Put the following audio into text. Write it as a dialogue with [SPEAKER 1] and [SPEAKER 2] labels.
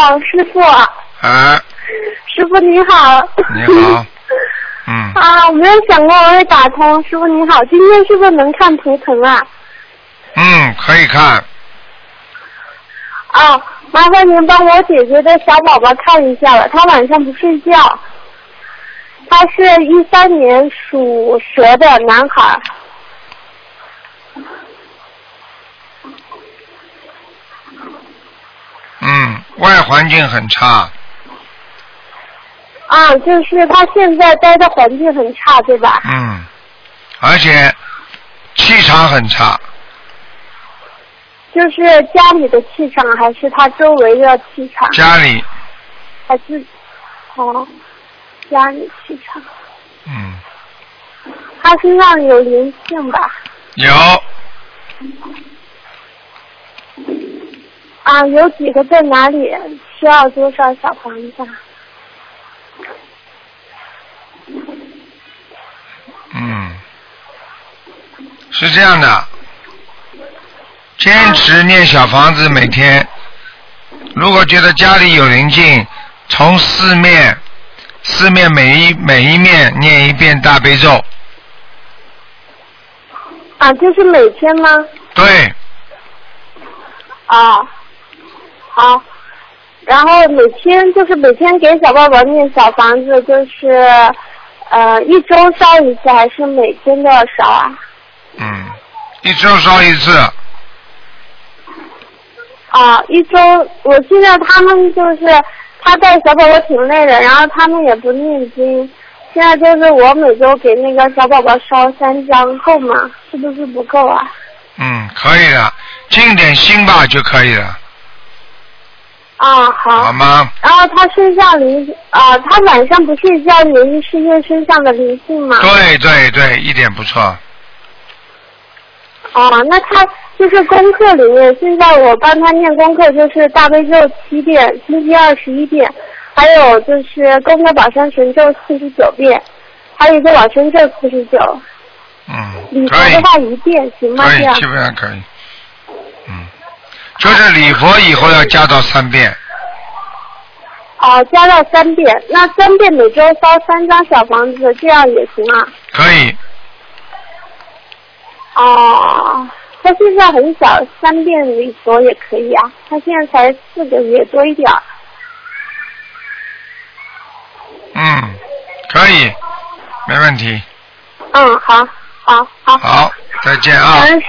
[SPEAKER 1] 师傅。
[SPEAKER 2] 啊。
[SPEAKER 1] 师傅你好。
[SPEAKER 2] 你好。
[SPEAKER 1] 我没有想过我会打通，师傅你好，今天是不是能看图腾啊？
[SPEAKER 2] 可以看。
[SPEAKER 1] 麻烦您帮我姐姐的小宝宝看一下了，她晚上不睡觉。他是13年属蛇的男孩。
[SPEAKER 2] 外环境很差。
[SPEAKER 1] 就是他现在待的环境很差，对吧？
[SPEAKER 2] 而且气场很差。
[SPEAKER 1] 就是家里的气场，还是他周围的气场？
[SPEAKER 2] 家里。
[SPEAKER 1] 还是家里气场。他身上有灵性吧？
[SPEAKER 2] 有。
[SPEAKER 1] 有几个在哪里？需要多少小房子？
[SPEAKER 2] 是这样的，坚持念小房子，每天如果觉得家里有灵性，从四面每一面念一遍大悲咒。
[SPEAKER 1] 就是每天吗？
[SPEAKER 2] 对。
[SPEAKER 1] 好，然后每天给小宝宝念小房子，就是一周烧一次，还是每天都要烧啊？
[SPEAKER 2] 一周烧一次。
[SPEAKER 1] 一周，我现在他们就是他带小宝宝挺累的，然后他们也不念经，现在就是我每周给那个小宝宝烧3张，够吗？是不是不够啊？
[SPEAKER 2] 可以的，尽点心吧就可以了。
[SPEAKER 1] 好。
[SPEAKER 2] 好吗？
[SPEAKER 1] 然后他身上他晚上不睡觉，原因是因为身上的灵性吗？
[SPEAKER 2] 对，一点不错。
[SPEAKER 1] 那他就是功课里面，现在我帮他念功课，就是大悲咒7遍，心经21遍，还有就是功德宝山神咒49遍，还有一个往生咒49。礼佛的话1遍行吗？这样
[SPEAKER 2] 基本上可以。就是礼佛以后要加到3遍。
[SPEAKER 1] 加到3遍，那3遍每周烧3张小房子，这样也行啊？
[SPEAKER 2] 可以。
[SPEAKER 1] 他现在很小，3遍礼佛也可以啊。他现在才4个月多一点。 可
[SPEAKER 2] 以，没问题。
[SPEAKER 1] 好。
[SPEAKER 2] 好，再见啊。